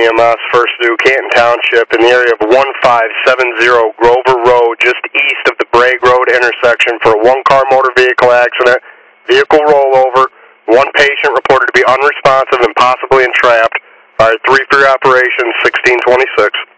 EMS, First Due, Canton Township, in the area of 1570 Grover Road, just east of the Bragg Road intersection for a one-car motor vehicle accident, vehicle rollover, one patient reported to be unresponsive and possibly entrapped. All right, 3 for your operation, 1626.